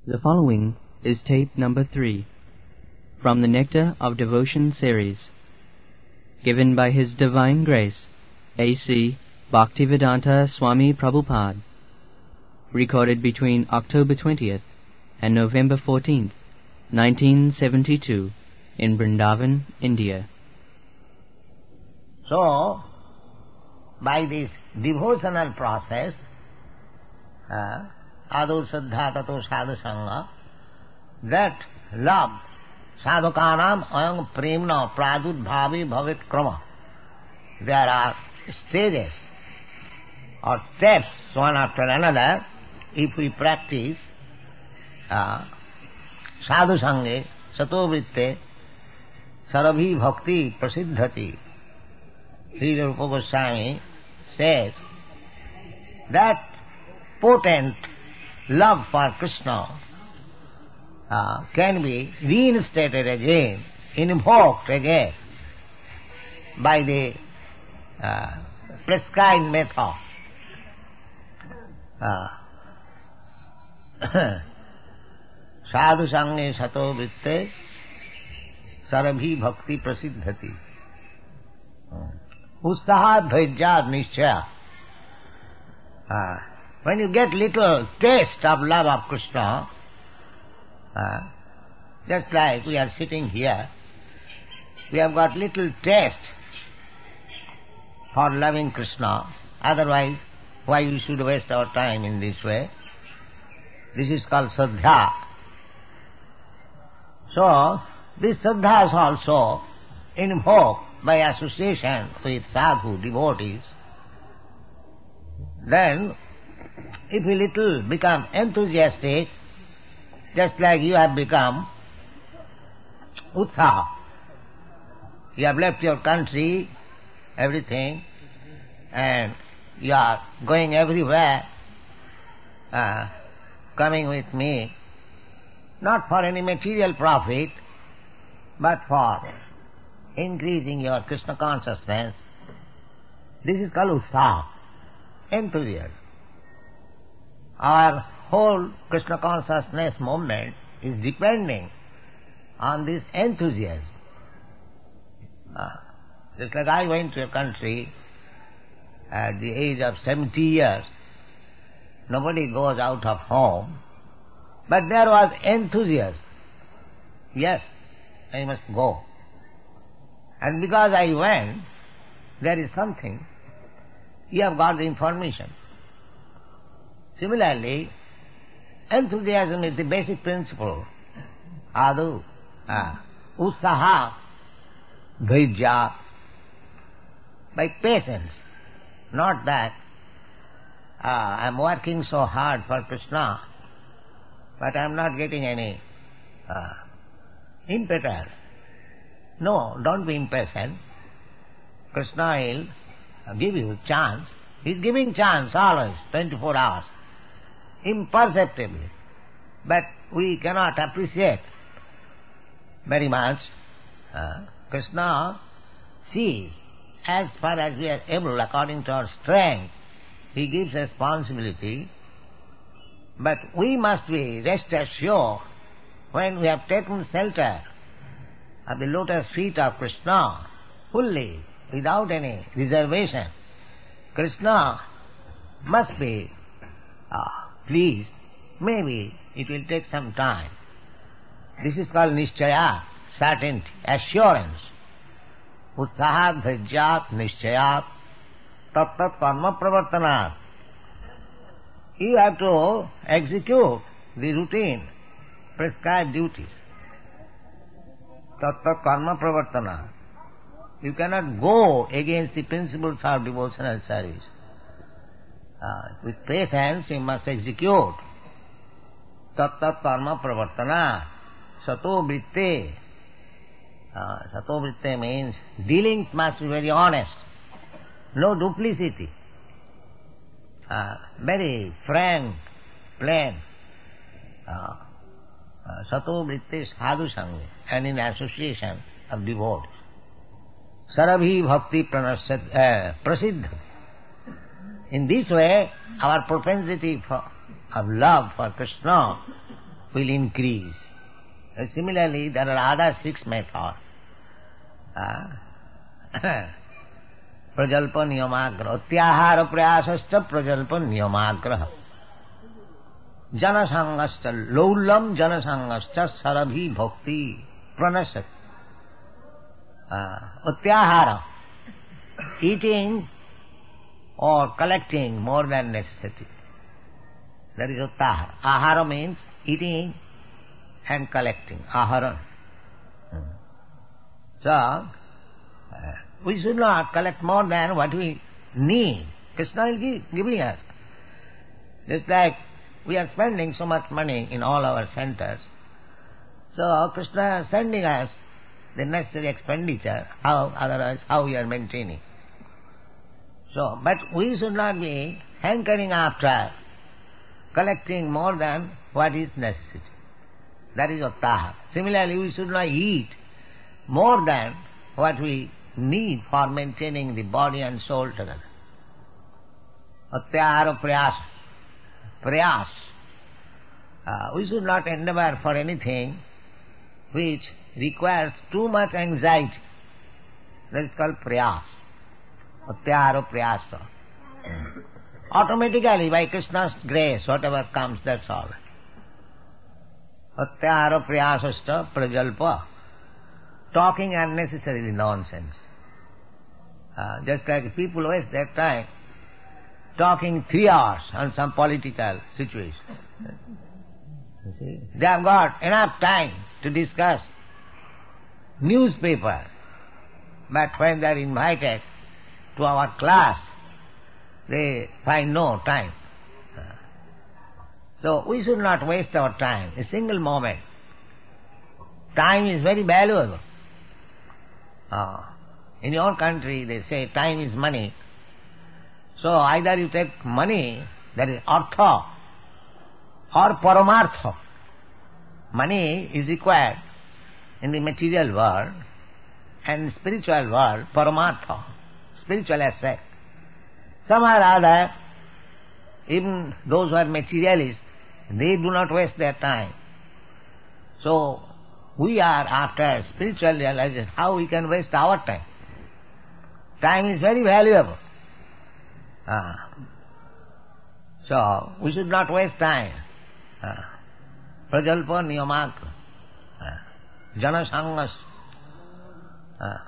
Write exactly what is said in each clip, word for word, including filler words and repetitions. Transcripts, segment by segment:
The following is tape number three from the Nectar of Devotion series, given by His Divine Grace, A C Bhaktivedanta Swami Prabhupada, recorded between October twentieth and November fourteenth, nineteen seventy-two, in Vrindavan, India. So, by this devotional process, uh, Adu Saddha Tato Sadhu Sangha, that love, sadhukanam ayam premna pradudbhavi bhavet krama. There are stages or steps one after another if we practice uh, sadhu sange sato vritte sarabhi bhakti prasiddhati. Sri Rupa Goswami says that potent love for Krishna uh, can be reinstated again, invoked again by the uh, prescribed method. Uh, Sadhu sange sato vitte sarabhi bhakti prasiddhati. Utsaha dhajya nishchaya. Uh, when you get little taste of love of Krishna, uh, just like we are sitting here, we have got little taste for loving Krishna. Otherwise, why we should waste our time in this way? This is called Saddha. So, this Saddha is also invoked by association with sadhu, devotees. Then, if we little become enthusiastic, just like you have become utsaha, you have left your country, everything, and you are going everywhere, uh, coming with me, not for any material profit, but for increasing your Krishna consciousness. This is called utsaha, enthusiasm. Our whole Krishna consciousness movement is depending on this enthusiasm. Uh, just like I went to a country at the age of seventy years, nobody goes out of home, but there was enthusiasm. Yes, I must go. And because I went, there is something, you have got the information. Similarly, enthusiasm is the basic principle. Adu, uh, utsaha, dhairya, by patience. Not that uh, I am working so hard for Krishna, but I am not getting any uh, impetus. No, don't be impatient. Krishna will give you chance. He is giving chance always, twenty-four hours, imperceptibly. But we cannot appreciate very much. Uh, Krishna sees as far as we are able, according to our strength. He gives responsibility. But we must be rest assured, when we have taken shelter of the lotus feet of Krishna, fully, without any reservation, Krishna must be uh, pleased. Maybe it will take some time. This is called nishchaya, certainty, assurance. Utsahat dhajyat nishchayat tat tat karma pravartanat. You have to execute the routine, prescribed duties. Tat tat karma pravartanat. You cannot go against the principles of devotional service. Uh, with patience you must execute. Tat tat karma pravartana. Sato vritte. Uh, sato vritte means dealings must be very honest. No duplicity. Uh, very frank, plain. Uh, uh, sato vritte sadhu sange, and in association of devotees. Sarabhi bhakti prasiddha. In this way, our propensity for, of love for Krishna will increase. And similarly, there are other six methods. Uh, Prajalpa niyamagraha. Tyahara prayasascha prajalpa niyamagraha. Janasangascha laulam janasangascha sarabhi bhakti pranasat. Uh, Utyahara, eating or collecting more than necessity. That is uttahara. Ahara means eating and collecting. Ahara. Hmm. So, uh, we should not collect more than what we need. Krishna is give, giving us. Just like we are spending so much money in all our centers. So Krishna is sending us the necessary expenditure. How otherwise how we are maintaining. So, but we should not be hankering after collecting more than what is necessary. That is uttahara. Similarly, we should not eat more than what we need for maintaining the body and soul together. Atyahara prayas. Prayas. Uh, we should not endeavor for anything which requires too much anxiety. That is called prayas. Atyahara prayasa. Automatically, by Krishna's grace, whatever comes, that's all. Atyahara prayasasta prajalpa. Talking unnecessarily nonsense. Uh, just like people waste their time talking three hours on some political situation. You see? They have got enough time to discuss newspaper, but when they are invited to our class, they find no time. So we should not waste our time, a single moment. Time is very valuable. Uh, in your country they say time is money. So either you take money, that is artha, or paramartha. Money is required in the material world, and spiritual world, paramartha, spiritual asset. Somehow or other, even those who are materialists, they do not waste their time. So, we are after spiritual realization, how we can waste our time. Time is very valuable. Ah. So, we should not waste time. Ah. Prajalpa niyamakra. Ah. Jana sangas. Ah.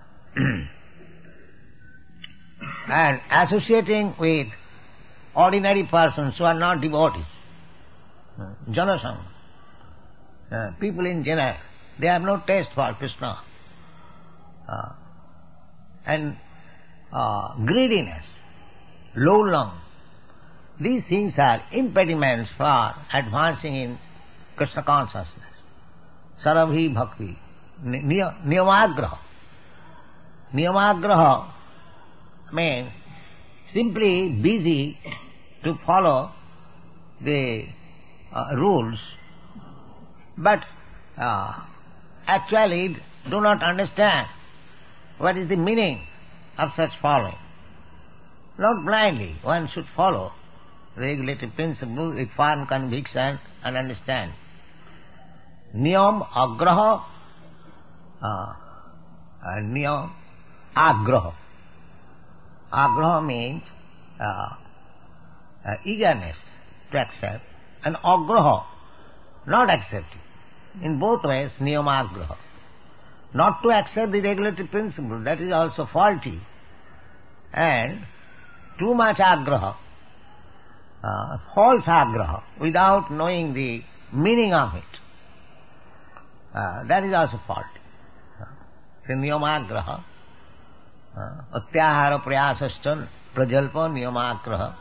And associating with ordinary persons who are not devotees. Jana sanga. Ah. People in general, they have no taste for Krishna. Uh, and uh, greediness, low lung, these things are impediments for advancing in Krishna consciousness. Sarabhi bhakti, niyamagraha. Niyamagraha means simply busy to follow the uh, rules, but uh, actually do not understand what is the meaning of such following. Not blindly, one should follow regulative principles with firm conviction and understand. Niyam agraha, uh, and niyam agraha. Agraha means uh, uh, eagerness to accept, and agraha, not accepting. In both ways, niyamagraha. Not to accept the regulative principle, that is also faulty. And too much agraha, uh, false agraha, without knowing the meaning of it, uh, that is also faulty. Uh, niyamagraha, uh, atyahara prayasascha prajalpa niyamagraha,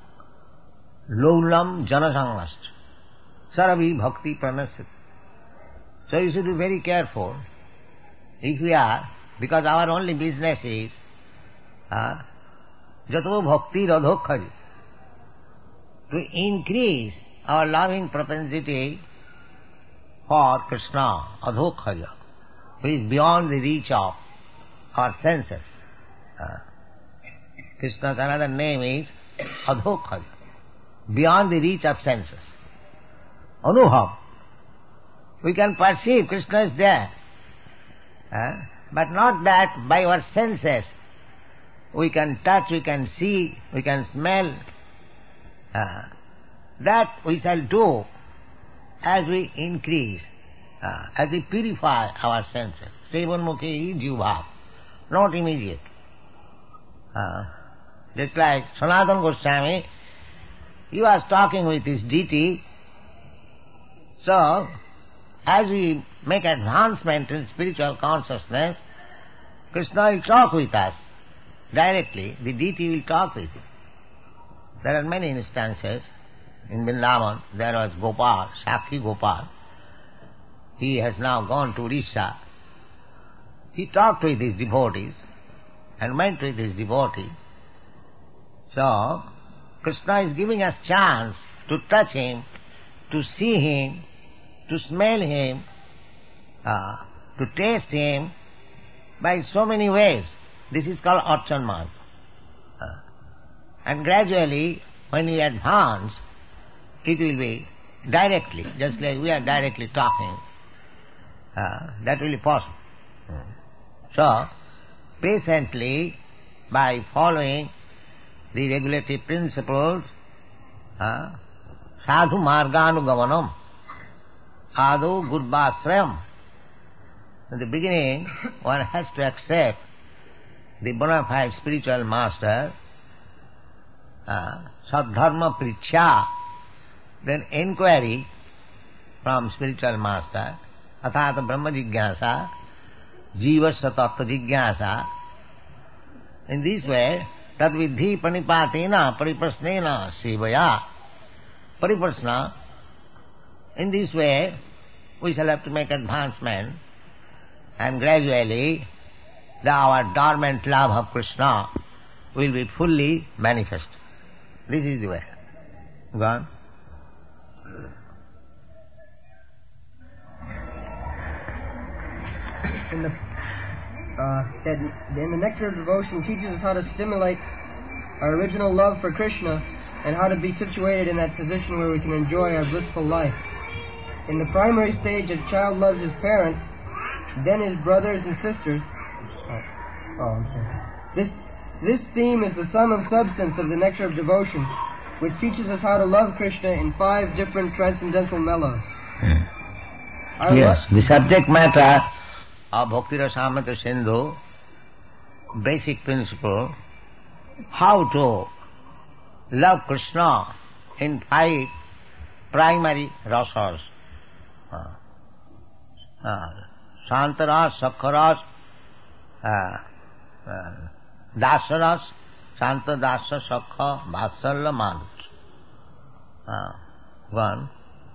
laulam janasangast, sarabhi bhakti pranasat. So you should be very careful. If we are, because our only business is uh, jato bhakti radhokhaji, to increase our loving propensity for Krishna, adhokhaja, who is beyond the reach of our senses. Uh, Krishna's another name is adhokhaja, beyond the reach of senses. Anubhav, We can perceive Krishna is there. Uh, but not that by our senses. We can touch, we can see, we can smell. Uh, that we shall do as we increase, uh, as we purify our senses. Sevanmukhi jivbhav, not immediate. Uh, just like Sanatana Goswami, he was talking with his deity. So, as we make advancement in spiritual consciousness, Krishna will talk with us directly. The deity will talk with you. There are many instances. In Vrindavan, there was Gopal, Sakhi Gopal. He has now gone to Orissa. He talked with his devotees and went with his devotee. So, Krishna is giving us chance to touch him, to see him, to smell him, uh, to taste him by so many ways. This is called Archan Marg. Uh, and gradually, when we advance, it will be directly, just like we are directly talking. Uh, that will be possible. Mm. So, patiently, by following the regulative principles, uh, sadhu marganugamanam, adu gurvasrayam. In the beginning, one has to accept the bona fide spiritual master, uh, sadharma prichya, then inquiry from spiritual master, athata brahma jigyasa, jivasya tattva jigyasa. In this way, tad vidhi panipatena pariprasnena sevaya. Pariprasna, in this way, we shall have to make advancement, and gradually the, our dormant love of Krishna will be fully manifest. This is the way. Go on. In the, uh, that in the Nectar of Devotion teaches us how to stimulate our original love for Krishna and how to be situated in that position where we can enjoy our blissful life. In the primary stage, a child loves his parents, then his brothers and sisters. Oh, oh I'm sorry. This, this theme is the sum of substance of the Nectar of Devotion, which teaches us how to love Krishna in five different transcendental mellows. Hmm. Yes, the subject matter of Bhakti Rasamrita Sindhu, basic principle, how to love Krishna in five primary rasas. Uh, uh, Santaras, Sakharas, uh, uh, Dasaras, Santa Dasa, Sakha, Vatsalya, Manus. Uh, one.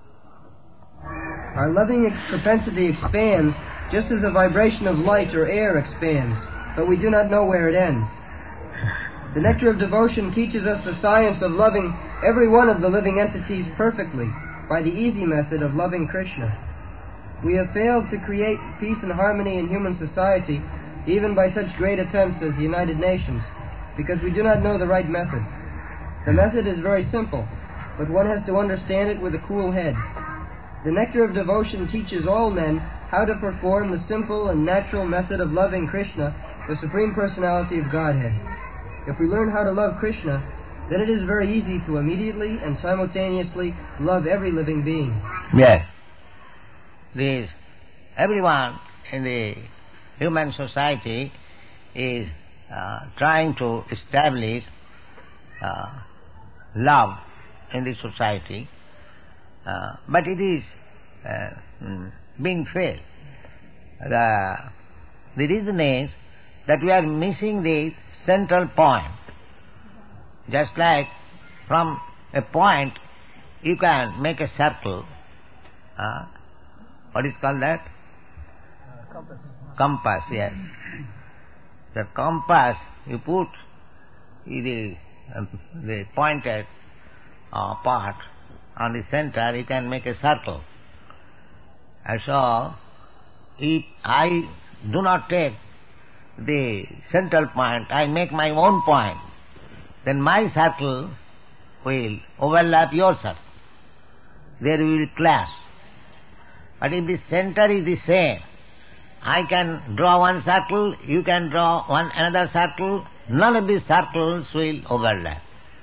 Our loving propensity expands just as a vibration of light or air expands, but we do not know where it ends. The Nectar of Devotion teaches us the science of loving every one of the living entities perfectly by the easy method of loving Krishna. We have failed to create peace and harmony in human society, even by such great attempts as the United Nations, because we do not know the right method. The method is very simple, but one has to understand it with a cool head. The Nectar of Devotion teaches all men how to perform the simple and natural method of loving Krishna, the Supreme Personality of Godhead. If we learn how to love Krishna, then it is very easy to immediately and simultaneously love every living being. Yes. This, everyone in the human society is uh, trying to establish uh, love in the society, uh, but it is uh, mm, being failed. The, the reason is that we are missing the central point. Just like from a point you can make a circle. Uh, what is called that? Uh, compass. Compass, yes. The compass, you put the, uh, the pointed uh, part on the center, you can make a circle. And so, if I do not take the central point, I make my own point, then my circle will overlap your circle. There we will clash. But if the center is the same, I can draw one circle, you can draw one another circle, none of these circles will overlap.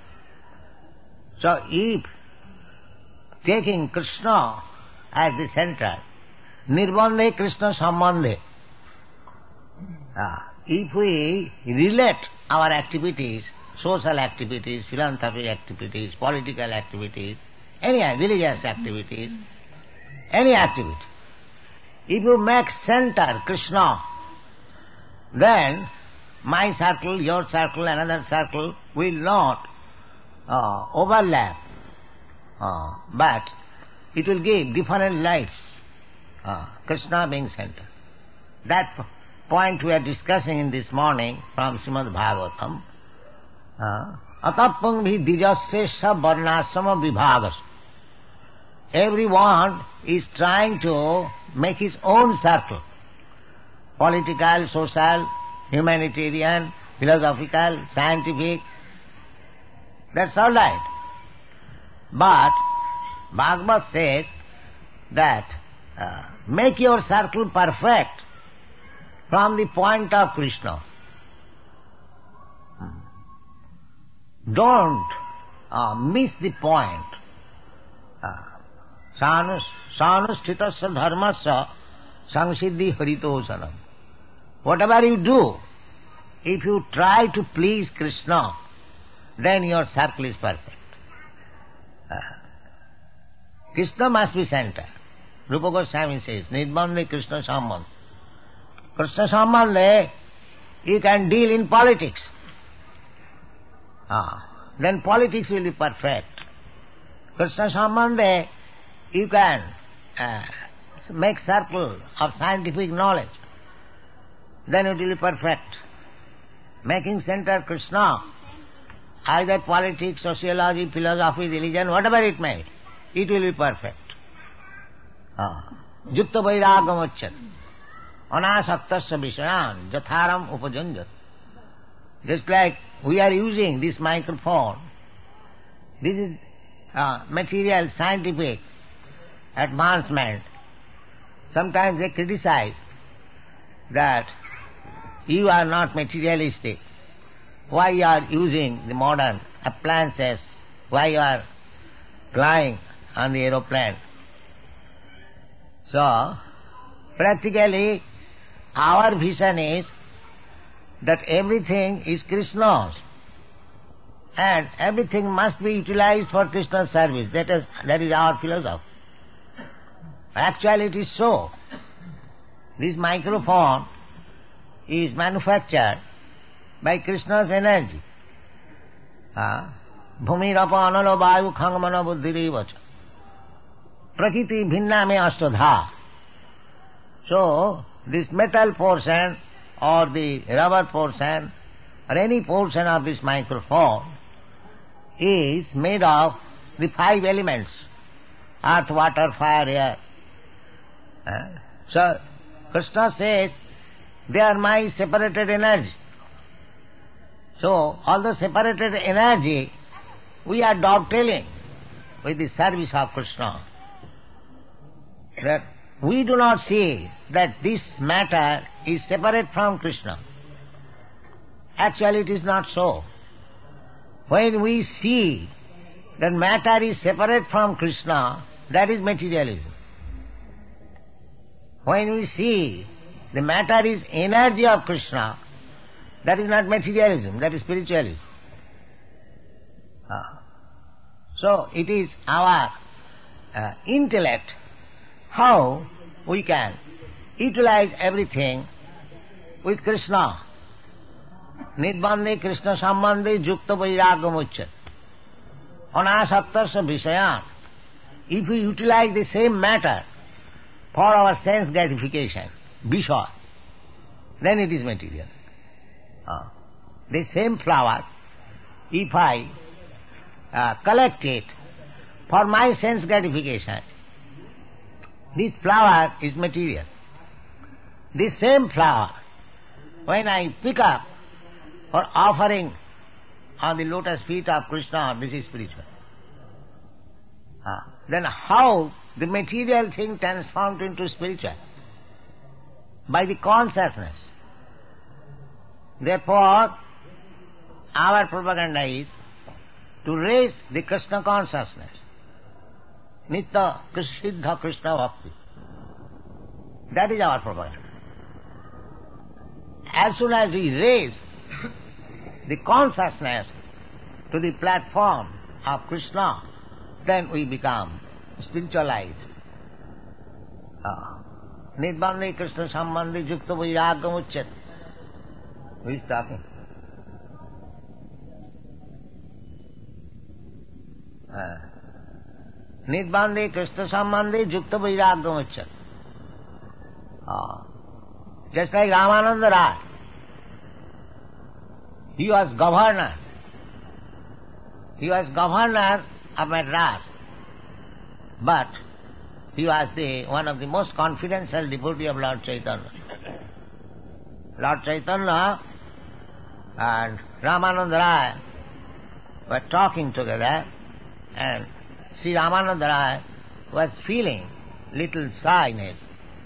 So if taking Krishna as the center, nirbandhe Krishna sambandhe, uh, if we relate our activities, social activities, philanthropic activities, political activities, any religious activities, any activity, if you make center Krishna, then my circle, your circle, another circle will not uh, overlap, uh, but it will give different lights, uh, Krishna being center. That p- point we are discussing in this morning from Srimad Bhagavatam. Atapang bhi dijasresha varnasrama vibhagas. Everyone is trying to make his own circle. Political, social, humanitarian, philosophical, scientific. That's all right. But Bhagavad says that uh, make your circle perfect from the point of Krishna. Don't uh, miss the point. Sanusthita dharmasya samsiddhi haritosanam. Whatever you do, if you try to please Krishna, then your circle is perfect. Uh, Krishna must be center. Rupa Goswami says, Nirbandhe Krishna sambandhe. Krishna sambandhe, you can deal in politics. Ah, then politics will be perfect. Krishna sambandhe, you can uh, make circle of scientific knowledge. Then it will be perfect. Making center Krishna, either politics, sociology, philosophy, religion, whatever it may, it will be perfect. Jutta vairagam achat. Anasaktasya vishayan jatharam upajanjat. Just like we are using this microphone, this is uh, material, scientific advancement. Sometimes they criticize that you are not materialistic. Why you are using the modern appliances? Why you are flying on the aeroplane? So, practically, our vision is that everything is Krishna's and everything must be utilized for Krishna's service. That is, that is our philosophy. Actually, it is so. This microphone is manufactured by Krishna's energy. Bhumi rapa analo vayu khangamana buddhirivacha. Prakriti bhinna me ashtadha. So, this metal portion or the rubber portion or any portion of this microphone is made of the five elements: earth, water, fire, air. So, Krishna says, they are my separated energy. So, all the separated energy, we are dovetailing with the service of Krishna. That we do not see that this matter is separate from Krishna. Actually, it is not so. When we see that matter is separate from Krishna, that is materialism. When we see the matter is energy of Krishna, that is not materialism, that is spiritualism. Ah. So, it is our uh, intellect, how we can utilize everything with Krishna. Nirbandhe Krishna sambandhe yukta vairagam uchat. Anasaktasya vishayan. If we utilize the same matter for our sense gratification, visha, then it is material. Uh, the same flower, if I uh, collect it for my sense gratification, this flower is material. This same flower, when I pick up for offering on the lotus feet of Krishna, this is spiritual. Uh, then how the material thing transformed into spiritual by the consciousness. Therefore, our propaganda is to raise the Krishna consciousness. Nitya Siddha Krishna Bhakti. That is our propaganda. As soon as we raise the consciousness to the platform of Krishna, then we become spiritualized. Nidbandhi Krishna Sambandhi Yukta Vairagam Uchyat. Who is talking? Nidbandhi Krishna Sambandhi Yukta Vairagam Uchyat. Just like Ramananda Rai, he was governor. He was governor of Madras, but he was the one of the most confidential devotee of Lord Chaitanya. Lord Chaitanya and Ramananda Rai were talking together, and Sri Ramananda Rai was feeling little shyness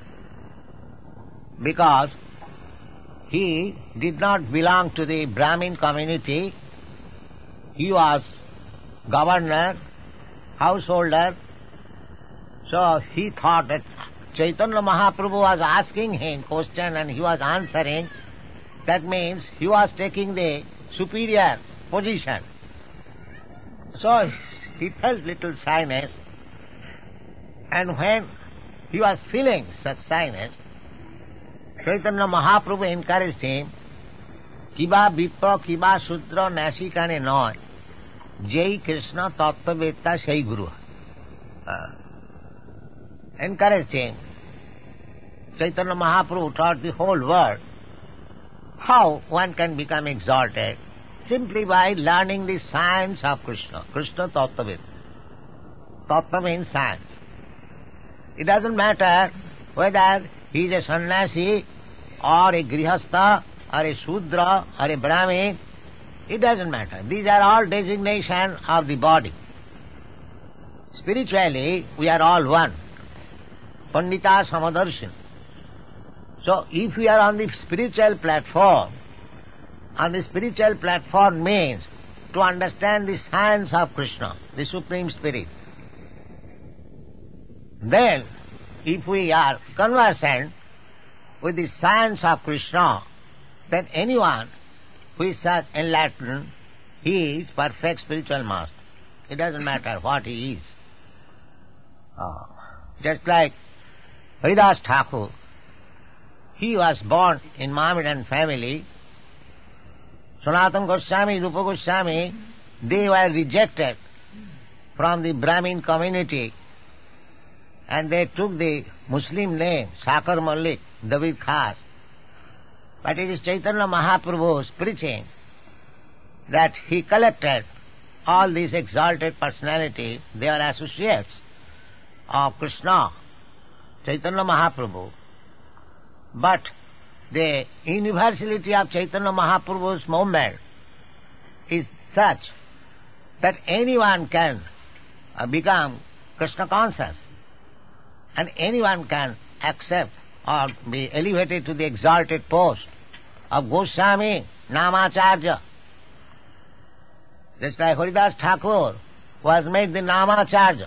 because he did not belong to the Brahmin community. He was governor, householder. So he thought that Chaitanya Mahaprabhu was asking him question and he was answering. That means he was taking the superior position. So he felt little shyness. And when he was feeling such shyness, Chaitanya Mahaprabhu encouraged him, Kiba Vipra, Kiba Sudra, Nasikane Noy, Jai Krishna Tattvavetta Sai Guru. Uh, encouraged him. Chaitanya Mahaprabhu taught the whole world how one can become exalted simply by learning the science of Krishna. Krishna Tattvavetta. Tattva means science. It doesn't matter whether he is a sannyasi or a grihastha or a Shudra or a Brahmin. It doesn't matter. These are all designations of the body. Spiritually, we are all one. Pandita Samadarshan. So, if we are on the spiritual platform, on the spiritual platform means to understand the science of Krishna, the Supreme Spirit. Then, if we are conversant with the science of Krishna, then anyone who is such enlightened, he is perfect spiritual master. It doesn't matter what he is. Oh. Just like Haridas Thakur, he was born in Mohammedan family. Sanatana Goswami, Rupa Goswami, they were rejected from the Brahmin community and they took the Muslim name, Sakar Malik, David Khas. But it is Chaitanya Mahaprabhu's preaching that he collected all these exalted personalities, they are associates of Krishna, Chaitanya Mahaprabhu. But the universality of Chaitanya Mahaprabhu's movement is such that anyone can become Krishna conscious and anyone can accept or be elevated to the exalted post of Goswami, Namacharya. Just like Haridas Thakur was made the Namacharya.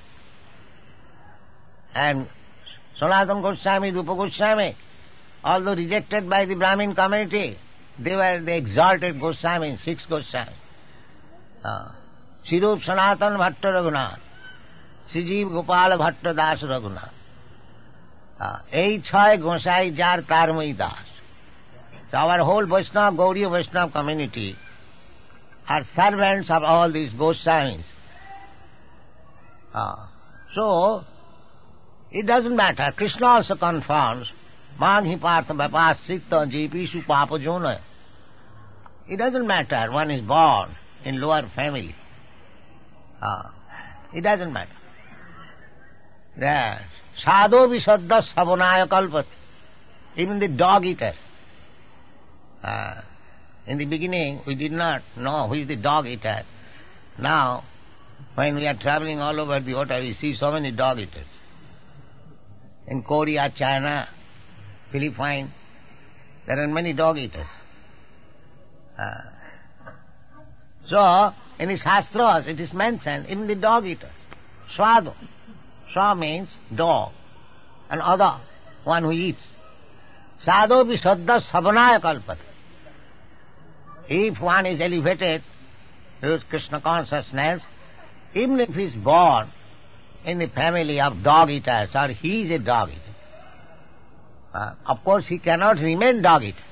And Sanatana Goswami, Rupa Goswami, although rejected by the Brahmin community, they were the exalted Goswami, six Goswami. Uh, Sirup Sanatana Bhatta Raghunath, Sijiv Gopala Bhatta Das Raghunath. এই ছয় গোসাই যার তারময়ী Das. So our whole Vaishnava, Gauriya Vaishnava community are servants of all these Goswamis. Uh, so, it doesn't matter. Krishna also confirms, Manhi Partha Vapasita Jipishu Papajona. It doesn't matter one is born in lower family. Uh, it doesn't matter. Yes. Sadho Visaddha Savonaya Kalpat. Even the dog eaters. Uh, in the beginning, we did not know who is the dog eater. Now, when we are traveling all over the water, we see so many dog eaters. In Korea, China, Philippines, there are many dog eaters. Uh, so, in the Shastras it is mentioned, even the dog eaters. Swado. Swa means dog. And other, one who eats. Sadhopi saddha savanaya kalpata. If one is elevated to Krishna consciousness, even if he is born in the family of dog eaters, or he is a dog eater, uh, of course he cannot remain dog eater.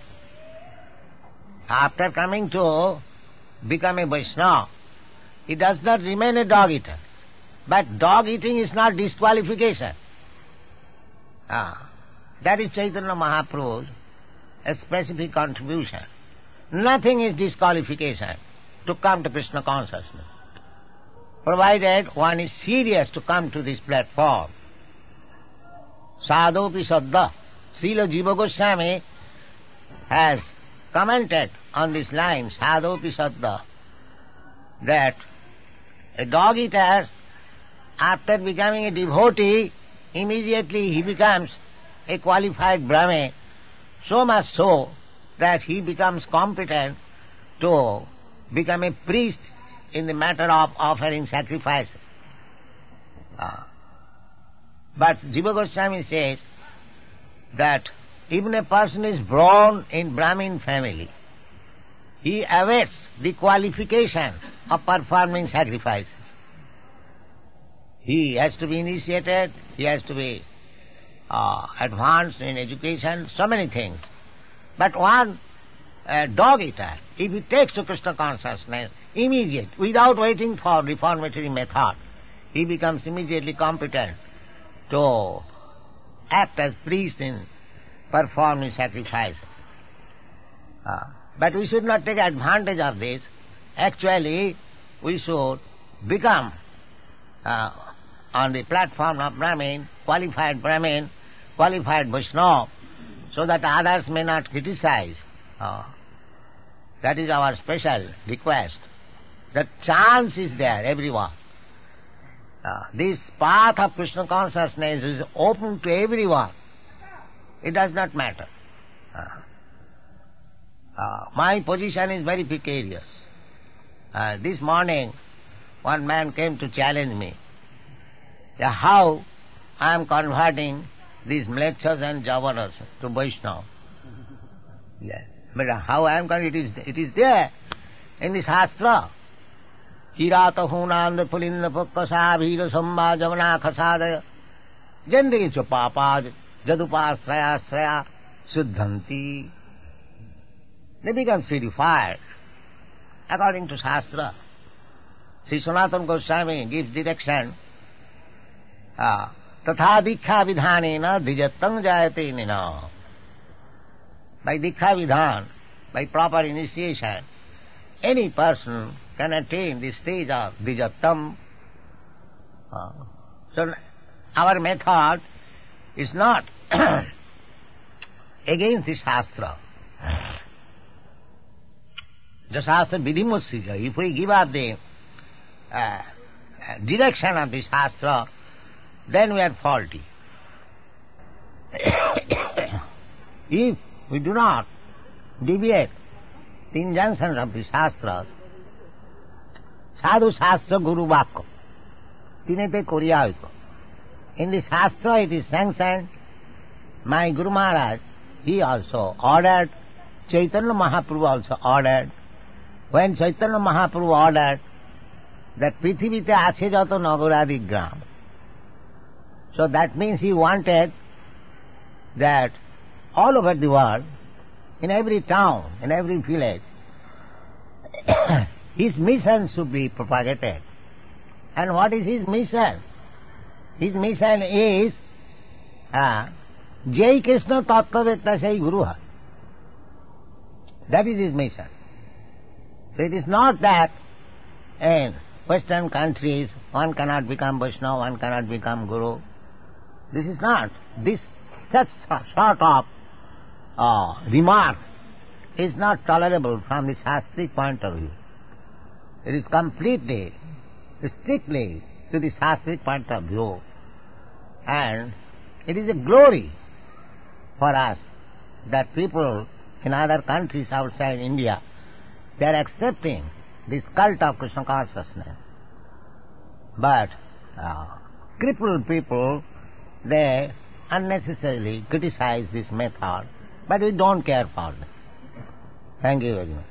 After coming to become a Vaishnava, he does not remain a dog eater. But dog eating is not disqualification. Ah, that is Chaitanya Mahaprabhu's a specific contribution. Nothing is disqualification to come to Krishna consciousness, provided one is serious to come to this platform. Sadhopi saddha. Srila Jiva Goswami has commented on this line, Sadhopi saddha, that a dog eater, after becoming a devotee, immediately he becomes a qualified Brahmin, so much so that he becomes competent to become a priest in the matter of offering sacrifices. Uh, but Jiva Goswami says that even a person is born in Brahmin family, he awaits the qualification of performing sacrifices. He has to be initiated, he has to be uh, advanced in education, so many things. But one uh, dog eater, if he takes to Krishna consciousness, immediate, without waiting for reformatory method, he becomes immediately competent to act as priest in performing sacrifice. Uh, but we should not take advantage of this. Actually, we should become uh, on the platform of Brahmin, qualified Brahmin, qualified Vaishnava, so that others may not criticize. Uh, that is our special request. The chance is there, everyone. Uh, this path of Krishna consciousness is open to everyone. It does not matter. Uh, uh, my position is very precarious. Uh, this morning, one man came to challenge me. Yeah, how I am converting these mlechas and javanas to Vaishnava. Yeah. But how I am converting, it is, it is there in the Shastra. Hirata hunanda pulinda pukkasa bhira samba javana khasadaya jandri cha papa jadupasraya sraya suddhanti. They become purified according to Shastra. Sri Sanatana Goswami gives direction. Uh, Tatha dikha vidhanena dijattam jayate nina. By dikha vidhan, by proper initiation, any person can attain the stage of dijattam. Uh, so our method is not against the Shastra. The Shastra vidhimussija. If we give up the uh, direction of the Shastra, then we are faulty. If we do not deviate the injunctions of the Shastras, Sadhu Shastra Guru Vakka, Tinete Koryaiko. In the Shastra it is sanctioned. My Guru Maharaj, he also ordered, Chaitanya Mahaprabhu also ordered. When Chaitanya Mahaprabhu ordered that Prithivite Ache Jato Nagaradi Gram, so that means he wanted that all over the world, in every town, in every village, his mission should be propagated. And what is his mission? His mission is uh, Jai Krishna Tattvavetta Sai Guru. That is his mission. So it is not that in Western countries one cannot become Vaishnava, one cannot become Guru. This is not. This such sort of uh, remark is not tolerable from the Shastric point of view. It is completely, strictly to the Shastric point of view. And It is a glory for us that people in other countries outside India, they are accepting this cult of Krishna consciousness. But uh, crippled people, they unnecessarily criticize this method, but we don't care for them. Thank you very much.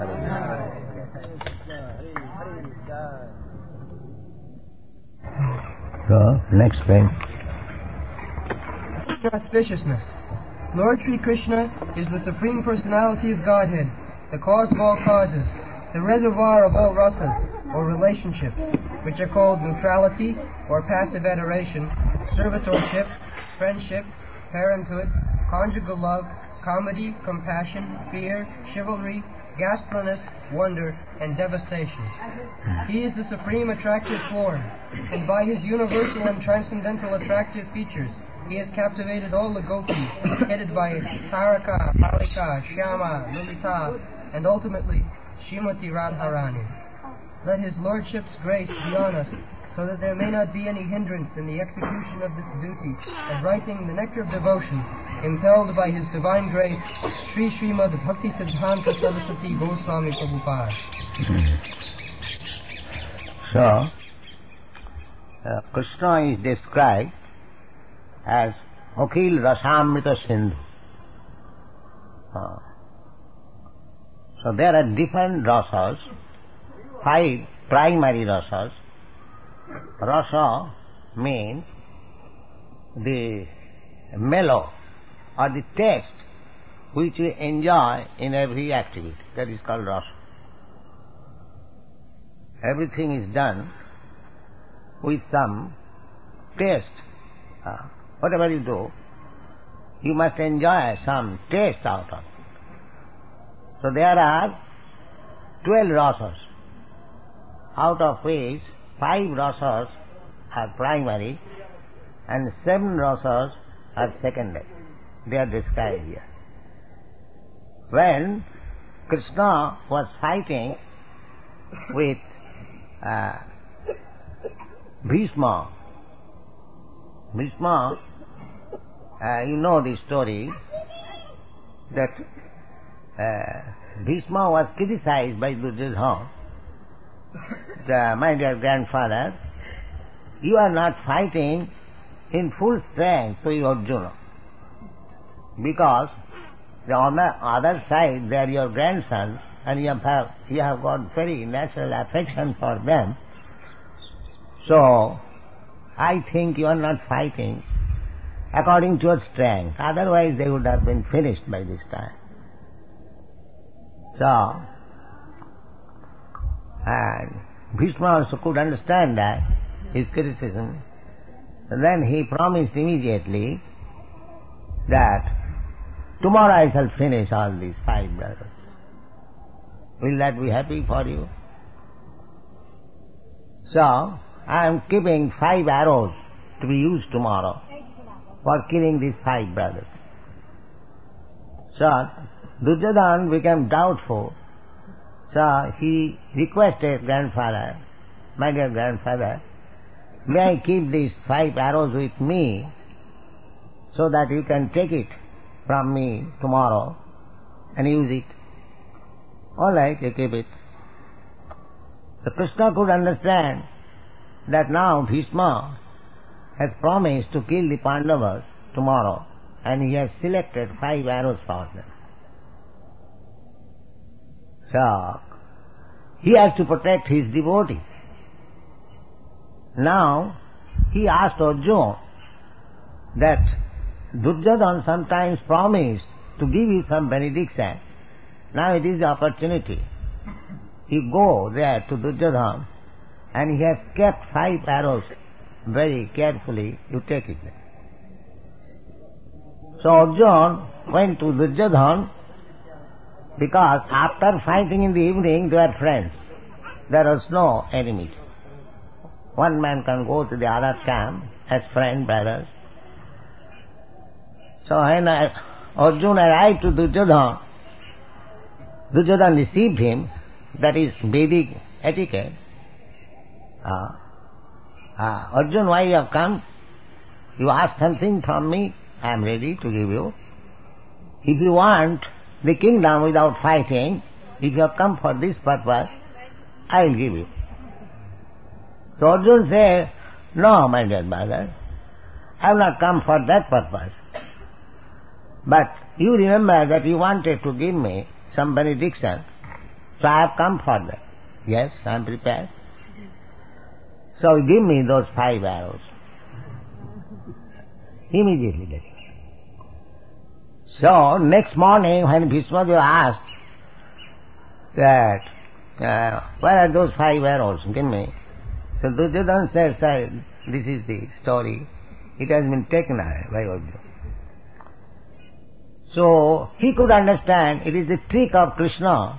So, next thing. Auspiciousness. Lord Sri Krishna is the Supreme Personality of Godhead, the cause of all causes, the reservoir of all rasas, or relationships, which are called neutrality, or passive adoration, servitorship, friendship, parenthood, conjugal love, comedy, compassion, fear, chivalry, ghastliness, wonder, and devastation. He is the supreme attractive form, and by his universal and transcendental attractive features, he has captivated all the gopis, headed by Taraka, Palika, Shyama, Lilita, and ultimately Srimati Radharani. Let his lordship's grace be on us, so that there may not be any hindrance in the execution of this duty of writing the nectar of devotion, impelled by his divine grace, Sri Srimad Bhakti Siddhanta Saraswati Goswami Prabhupada. So, uh, Krishna is described as Akil Rasamrita Sindhu. Uh, so there are different rasas, five primary rasas. Rasa means the mellow or the taste which we enjoy in every activity. That is called rasa. Everything is done with some taste. Uh, whatever you do, you must enjoy some taste out of it. So there are twelve rasas, out of which five rasas are primary and seven rasas are secondary. They are described here. When Krishna was fighting with uh, Bhishma, Bhishma, uh, you know the story that uh, Bhishma was criticized by Duryodhana. The, my dear grandfather, you are not fighting in full strength with Arjuna, because the on the other side they are your grandsons and you have, you have got very natural affection for them. So, I think you are not fighting according to your strength, otherwise they would have been finished by this time. So, and Bhishma also could understand that, his criticism. And then he promised immediately that tomorrow I shall finish all these five brothers. Will that be happy for you? So, I am keeping five arrows to be used tomorrow for killing these five brothers. So, Duryodhana became doubtful. So, he requested grandfather, my dear grandfather, may I keep these five arrows with me so that you can take it from me tomorrow and use it. All right, you keep it. So Krishna could understand that now Bhishma has promised to kill the Pandavas tomorrow, and he has selected five arrows for them. So, he has to protect his devotee. Now, he asked Arjuna that Duryodhana sometimes promised to give you some benediction. Now it is the opportunity. You go there to Duryodhana and he has kept five arrows very carefully. You take it there. So Arjuna went to Duryodhana because after fighting in the evening they were friends. There was no enemy. One man can go to the other camp as friend, brothers. So when Arjuna arrived to Duryodhana, Duryodhana received him, that is Vedic etiquette. Uh, uh, Arjuna, why you have come? You ask something from me, I am ready to give you. If you want the kingdom without fighting, if you have come for this purpose, I will give you. So Arjuna said, no, my dear brother, I have not come for that purpose. But you remember that you wanted to give me some benediction, so I have come for that. Yes, I am prepared. So give me those five arrows. Immediately get it. So next morning when Bhismadeva asked that, uh, where are those five arrows? Give me. So Duryodhana said, sir, this is the story. It has been taken away by Arjuna. So he could understand it is the trick of Krishna.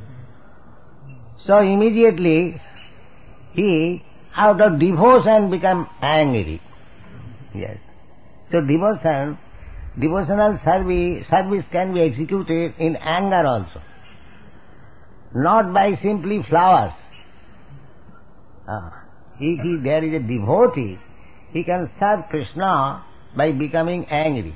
So immediately he, out of devotion, became angry. Yes. So devotion, devotional service, service can be executed in anger also, not by simply flowers. Ah. If he, there is a devotee, he can serve Krishna by becoming angry.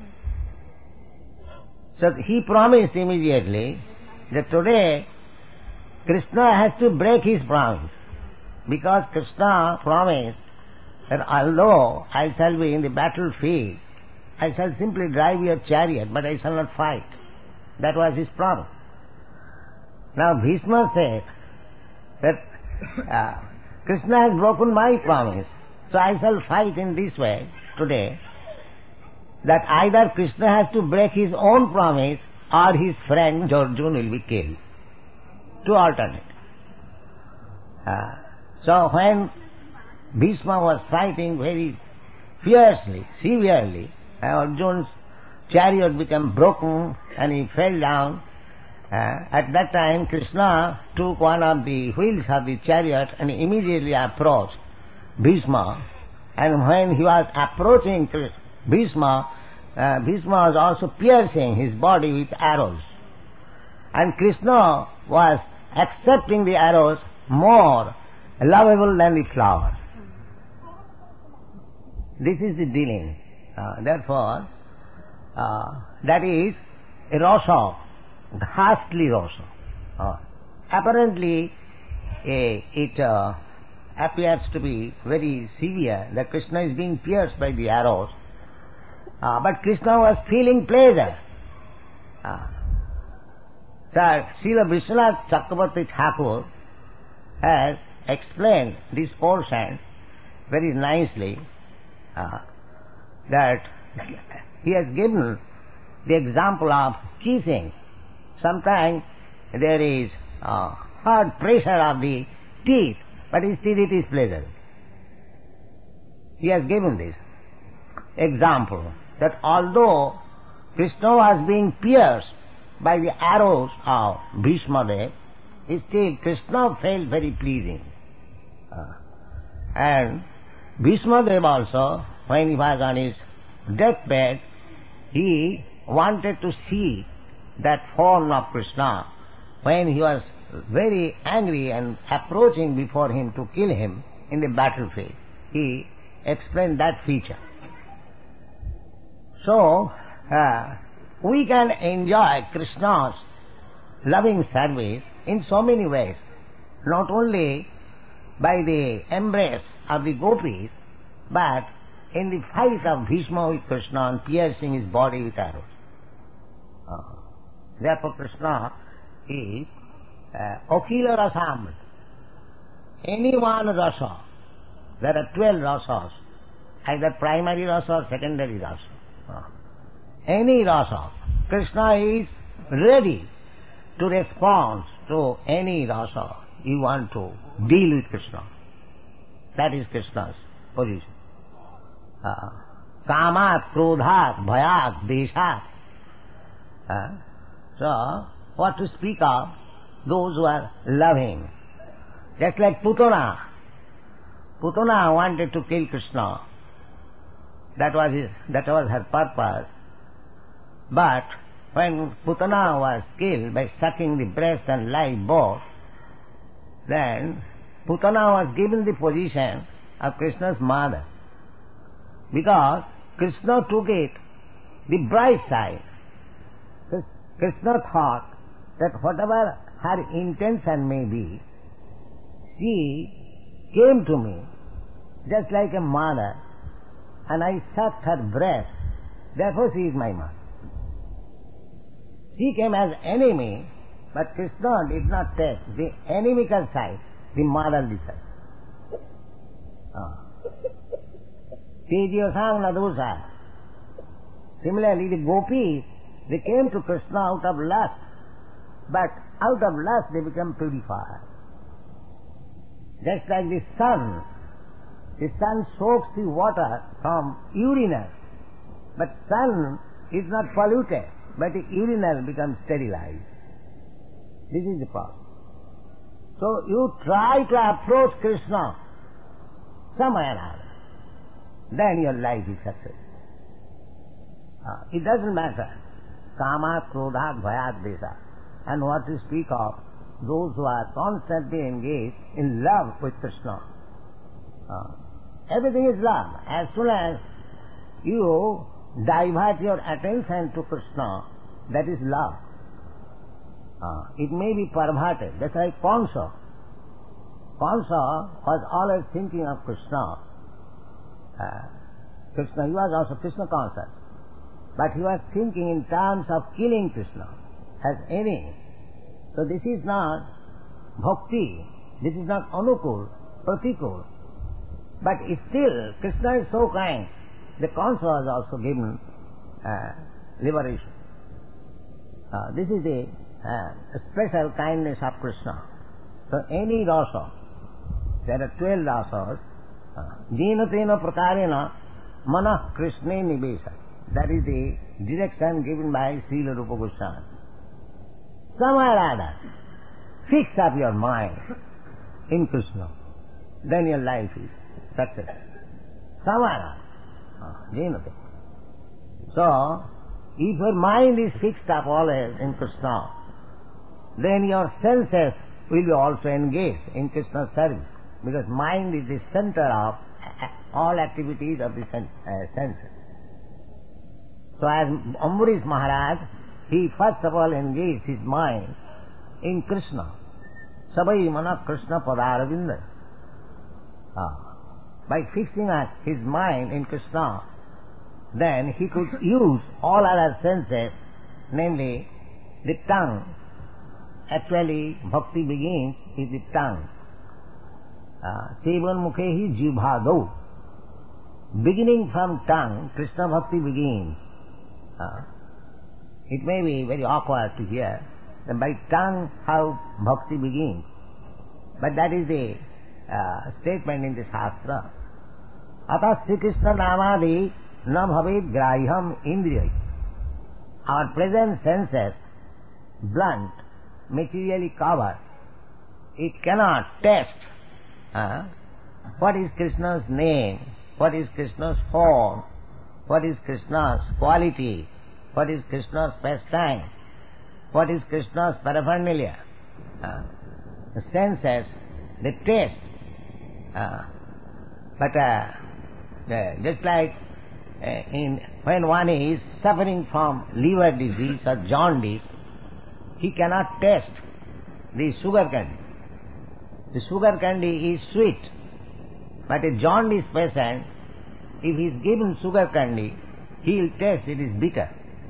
So he promised immediately that today Krishna has to break his promise, because Krishna promised that although I shall be in the battlefield, I shall simply drive your chariot, but I shall not fight. That was his promise. Now Bhishma said that uh, Krishna has broken my promise, so I shall fight in this way today, that either Krishna has to break his own promise or his friend Arjuna will be killed. Two alternate. Uh, so when Bhishma was fighting very fiercely, severely, Arjuna's chariot became broken and he fell down. Uh, at that time Krishna took one of the wheels of the chariot and immediately approached Bhishma. And when he was approaching Bhishma, uh, Bhishma was also piercing his body with arrows. And Krishna was accepting the arrows more lovable than the flowers. This is the dealing. Uh, therefore, uh, that is a rasa, ghastly rasa. Uh, apparently, a, it uh, appears to be very severe that Krishna is being pierced by the arrows. Uh, but Krishna was feeling pleasure. Uh, so, Srila Vishwanath Chakravarti Thakur has explained this portion very nicely, uh, that he has given the example of kissing. Sometimes there is uh, hard pressure of the teeth, but still it is pleasant. He has given this example that although Krishna was being pierced by the arrows of Bhishmadev, still Krishna felt very pleasing. Uh, and Bhishmadev also, when he was on his deathbed, he wanted to see that form of Krishna when he was very angry and approaching before him to kill him in the battlefield. He explained that feature. So, uh, we can enjoy Krishna's loving service in so many ways, not only by the embrace of the gopis, but in the fight of Bhishma with Krishna and piercing his body with arrows. Uh, therefore Krishna is uh, Akhila Rasamrita. Any one rasa, there are twelve rasas, either primary rasa or secondary rasa. Uh, any rasa, Krishna is ready to respond to any rasa you want to deal with Krishna. That is Krishna's position. Uh, Kamat, Krodhat, Bhayat, Deshat. Uh, so, what to speak of those who are loving. Just like Putana. Putana wanted to kill Krishna. That was his, that was her purpose. But when Putana was killed by sucking the breast and live both, then Putana was given the position of Krishna's mother. because Krishna took it the bright side. Krishna thought that whatever her intention may be, she came to me just like a mother, and I sucked her breast, therefore she is my mother. She came as enemy, but Krishna did not take the inimical side, the motherly side. Ah. Tejyosang Nadosa. Similarly, the gopis, they came to Krishna out of lust, but out of lust they become purified. Just like the sun, the sun soaks the water from urinal, but sun is not polluted, but the urinal becomes sterilized. This is the problem. So you try to approach Krishna some way or other, then your life is successful. Uh, it doesn't matter. Kama, Krodha, Bhayat, Desa. And what to speak of those who are constantly engaged in love with Krishna. Uh, everything is love. As soon as you divert your attention to Krishna, that is love. Uh, it may be perverted. That's like Kansa. Kansa was always thinking of Krishna. Uh, Krishna, he was also Krishna conscious. But he was thinking in terms of killing Krishna as enemy. So this is not bhakti, this is not anukul, pratikul. But still, Krishna is so kind, the Kansa was also given uh, liberation. Uh, this is the uh, special kindness of Krishna. So any rasa, there are twelve rasas, jena tena prakarena manah Krishne nivesa. That is the direction given by Srila Rupa Goswami. Somewhere or other, fix up your mind in Krishna, then your life is successful. Somewhere or other. So, if your mind is fixed up always in Krishna, then your senses will be also engaged in Krishna's service, because mind is the center of all activities of the senses. So as Ambarish Maharaj, he first of all engaged his mind in Krishna. Sabai mana Krishna padaravinda. Ah. By fixing his mind in Krishna, then he could use all other senses, namely the tongue. Actually, bhakti begins with the tongue. Sevan mukhehi jivhadau. Beginning from tongue, Krishna bhakti begins. Uh, it may be very awkward to hear that by tongue how bhakti begins. But that is the uh, statement in the Shastra. Ata Sri Krishna namadi na bhavet graham indriyai. Our present senses, blunt, materially covered, it cannot test uh, what is Krishna's name, what is Krishna's form, what is Krishna's quality, what is Krishna's pastime, what is Krishna's paraphernalia. Uh, the senses, the taste. Uh, but uh, uh, just like uh, in when one is suffering from liver disease or jaundice, he cannot taste the sugar candy. The sugar candy is sweet, but a jaundice patient, if he is given sugar candy, he will taste it is bitter.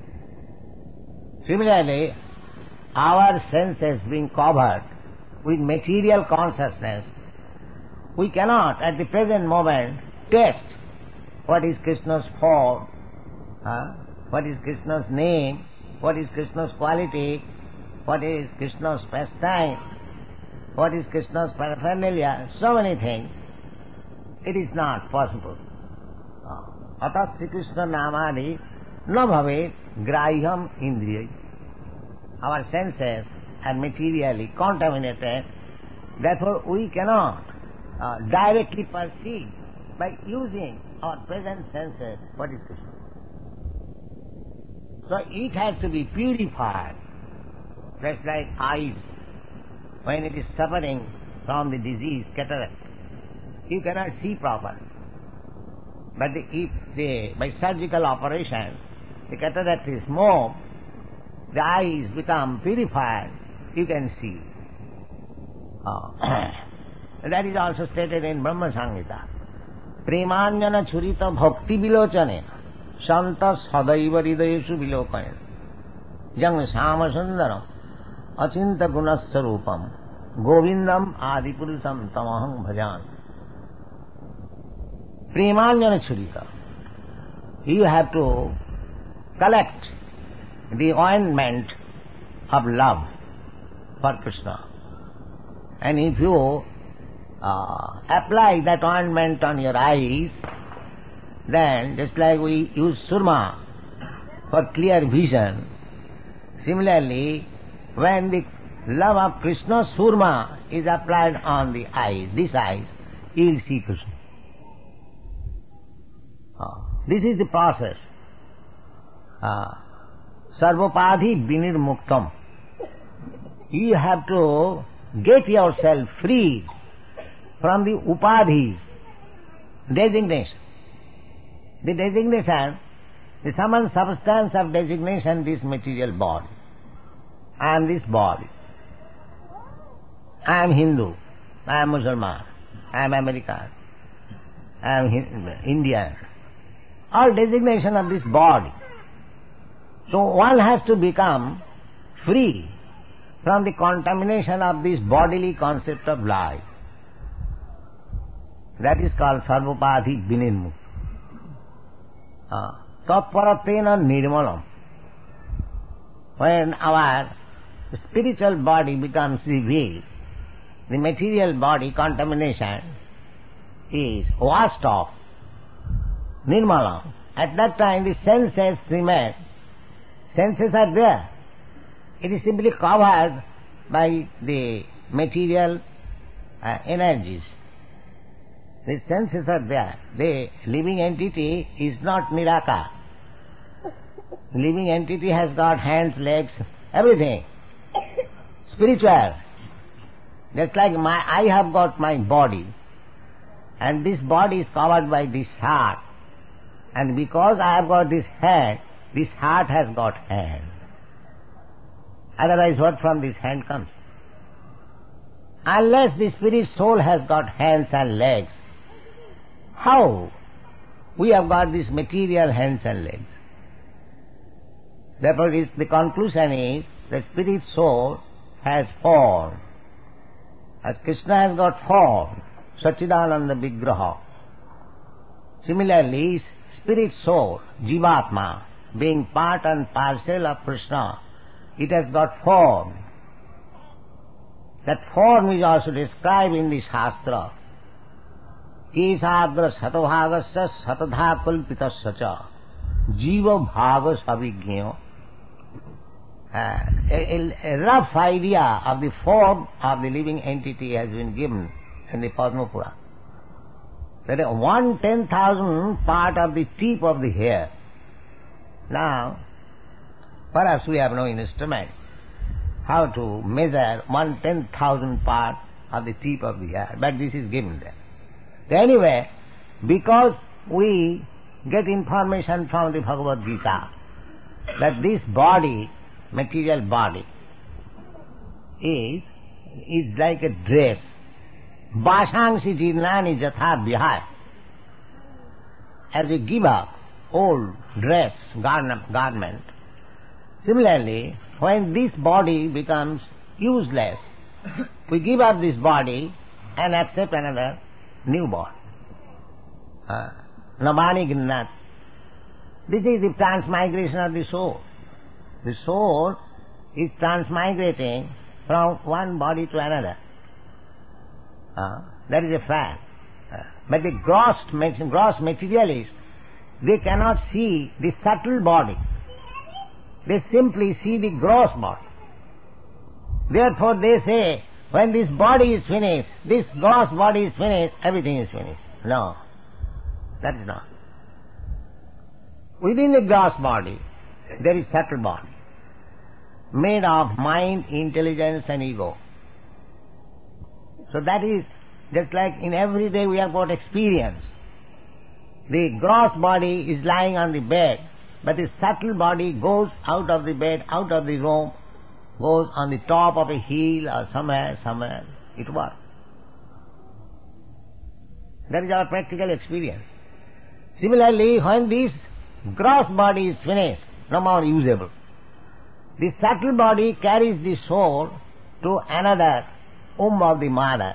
Similarly, our senses being covered with material consciousness, we cannot at the present moment taste what is Krishna's form, uh, what is Krishna's name, what is Krishna's quality, what is Krishna's pastime, what is Krishna's paraphernalia, so many things. It is not possible. Atat Sri Krishna namadi na bhavet graham indriyai. Our senses are materially contaminated, therefore we cannot uh, directly perceive by using our present senses what is Krishna. So it has to be purified, just like eyes when it is suffering from the disease cataract. You cannot see properly. But the, if the, by surgical operation the cataract is moved, the eyes become purified, you can see. Oh. That is also stated in Brahma Samhita. Premanjana churita bhakti vilochane santa sadaiva hridayeshu vilokane jang sama sundaram achinta gunasarupam govindam adipurusam tamaham bhajan. Premanjana churita. You have to collect the ointment of love for Krishna. And if you uh, apply that ointment on your eyes, then just like we use surma for clear vision, similarly, when the love of Krishna surma is applied on the eyes, this eyes, you will see Krishna. Uh, this is the process. Uh, Sarvopadhi vinirmuktam. You have to get yourself free from the upadhis, designation. The designation, the sum and substance of designation, this material body. I am this body. I am Hindu. I am Muslim. I am American. I am Indian. All designation of this body. So one has to become free from the contamination of this bodily concept of life. That is called sarvopadhi vinirmukta. Tatparatena nirmalam. When our spiritual body becomes revealed, the material body contamination is washed off. Nirmalam. At that time the senses remain. Senses are there. It is simply covered by the material uh, energies. The senses are there. The living entity is not Niraka. The living entity has got hands, legs, everything. Spiritual. Just like my, I have got my body, and this body is covered by this heart. And because I have got this head, this heart has got hand. Otherwise, what from this hand comes? Unless the spirit soul has got hands and legs, how we have got this material hands and legs? Therefore, is, the conclusion is the spirit soul has form. As Krishna has got form, Satchidananda Vigraha. Similarly, spirit soul, Jivatma, being part and parcel of Krishna, it has got form. That form is also described in the Shastra. Kesadra satabhagasya satadha kalpitasya cha jiva bhaga savigyo. A, a rough idea of the form of the living entity has been given in the Padma Purana. That is one ten thousand part of the tip of the hair. Now, perhaps we have no instrument how to measure one ten thousand part of the tip of the hair, but this is given there. Anyway, because we get information from the Bhagavad Gita that this body, material body, is is like a dress. Bashangsi jirnani jatha vihaya. As we give up old dress, garment, similarly, when this body becomes useless, we give up this body and accept another new body. Navani Ginnat. This is the transmigration of the soul. The soul is transmigrating from one body to another. Uh, that is a fact. Uh, but the gross, gross materialists, they cannot see the subtle body. They simply see the gross body. Therefore they say, when this body is finished, this gross body is finished, everything is finished. No, that is not. Within the gross body, there is subtle body, made of mind, intelligence and ego. So that is just like in every day we have got experience. The gross body is lying on the bed, but the subtle body goes out of the bed, out of the room, goes on the top of a hill or somewhere, somewhere. It works. That is our practical experience. Similarly, when this gross body is finished, no more usable, the subtle body carries the soul to another womb of the mother.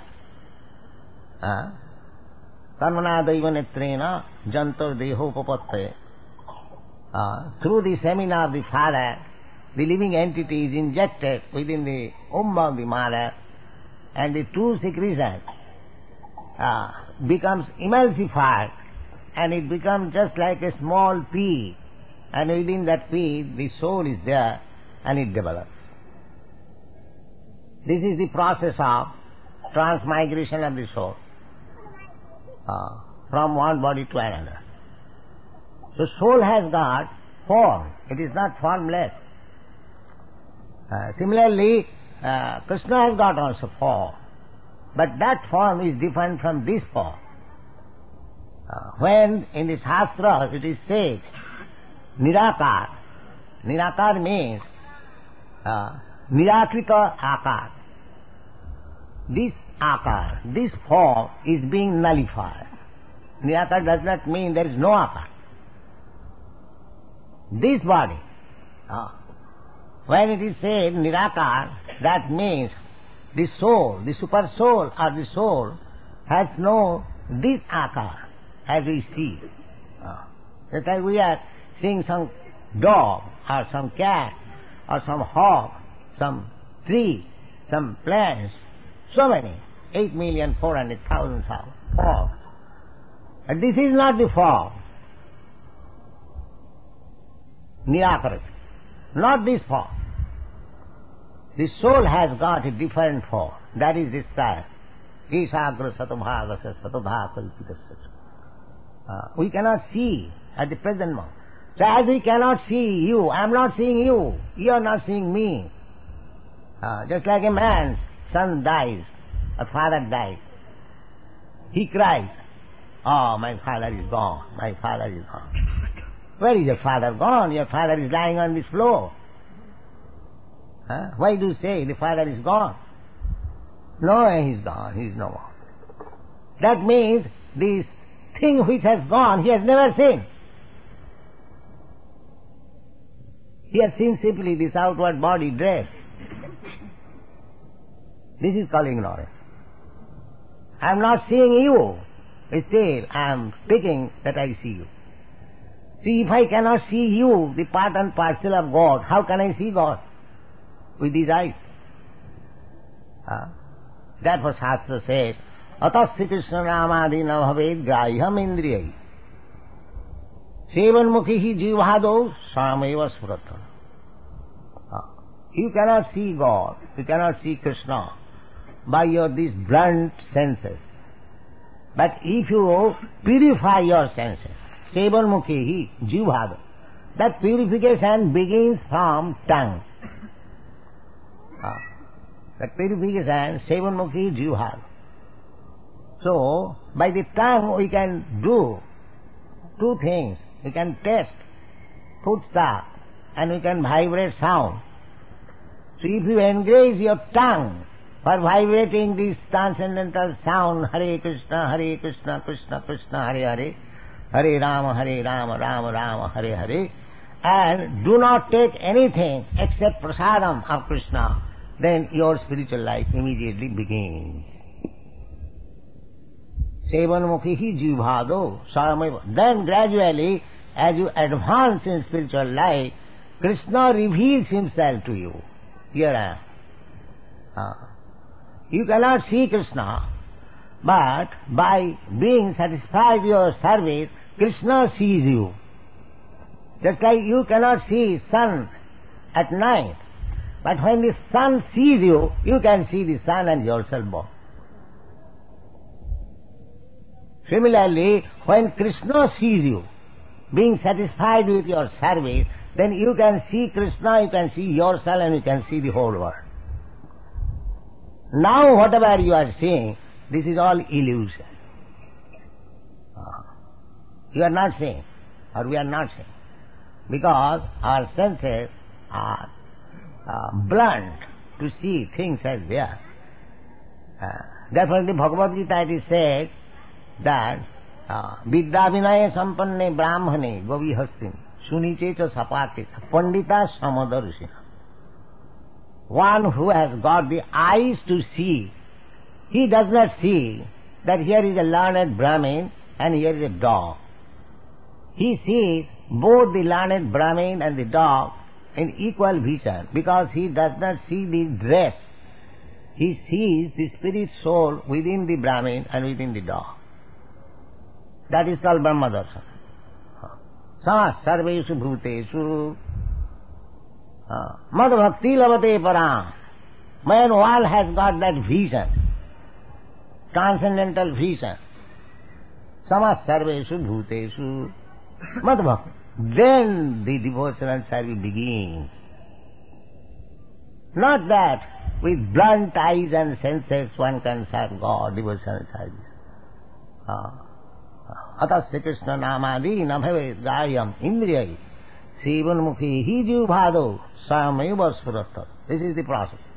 Karmana daiva netrena jantar dehopapatte. Through the semina of the father, the living entity is injected within the womb of the mother, and the two secretions uh, becomes emulsified, and it becomes just like a small pea, and within that pea the soul is there, and it develops. This is the process of transmigration of the soul uh, from one body to another. So soul has got form, it is not formless. Uh, similarly, uh, Krishna has got also form, but that form is different from this form. Uh, when in the Shastra it is said, Nirakar, Nirakar means uh, Nirakrita Akar. This Akar, this form is being nullified. Nirakar does not mean there is no Akar. This body, uh, when it is said Nirakar, that means the soul, the super soul or the soul has no this Akar as we see. Uh, just like we are seeing some dog or some cat or some hawk, some tree, some plants, so many, eight million four hundred thousand forms. But this is not the form. Nirakara. Not this form. The soul has got a different form. That is described. Isagra satobhagasa satobhakalpitasya. Uh, we cannot see at the present moment. So as we cannot see you, I am not seeing you, you are not seeing me. Uh, just like a man's son dies, a father dies. He cries, oh, my father is gone, my father is gone. Where is your father gone? Your father is lying on this floor. Huh? Why do you say the father is gone? No, he is gone, he is no more. That means this thing which has gone, he has never seen. He has seen simply this outward body dress. This is called ignorance. I am not seeing you, still I am speaking that I see you. See, if I cannot see you, the part and parcel of God, how can I see God? With these eyes. Uh, that was Shastra says, Atasya Krishna Ramadi na bhaved graham indriyai. Sevan mukhi jivhado sameva surata. You cannot see God, you cannot see Krishna by your these blunt senses. But if you purify your senses, Sevan mukhi jivhado, that purification begins from tongue. That purification, Sevan mukhi jivhado. So, by the tongue we can do two things. We can taste foodstuff and we can vibrate sound. So if you engage your tongue for vibrating this transcendental sound, Hare Krishna, Hare Krishna, Krishna Krishna, Hare Hare, Hare Rama, Hare Rama, Rama Rama, Hare Hare, and do not take anything except prasadam of Krishna, then your spiritual life immediately begins. Sevan mukhi jivhado sarameva. Then gradually, as you advance in spiritual life, Krishna reveals himself to you. Here I am. Uh, you cannot see Krishna, but by being satisfied with your service, Krishna sees you. Just like you cannot see sun at night, but when the sun sees you, you can see the sun and yourself both. Similarly, when Krishna sees you, being satisfied with your service, then you can see Krishna, you can see yourself, and you can see the whole world. Now whatever you are seeing, this is all illusion. You are not seeing, or we are not seeing, because our senses are uh, blunt to see things as they are. Uh, therefore in the Bhagavad Gita it is said that Vidya Vinaya Sampanne Brahmane Govi Hastin Suniche cha Sapake Pandita Samadarshina. One who has got the eyes to see, he does not see that here is a learned Brahmin and here is a dog. He sees both the learned Brahmin and the dog in equal vision, because he does not see the dress. He sees the spirit soul within the Brahmin and within the dog. That is called Brahma Darshan. Sama sarveshu bhuteshu mad bhakti lavate param. Man all has got that vision, transcendental vision. Sama sarveshu bhuteshu mad bhakti. Then the devotional service begins. Not that with blunt eyes and senses one can serve God, devotional service. Atas Sri Krishna namadi nabhave gayam indriyai sivanmukhi hi jivbhado sameva suratta. This is the process.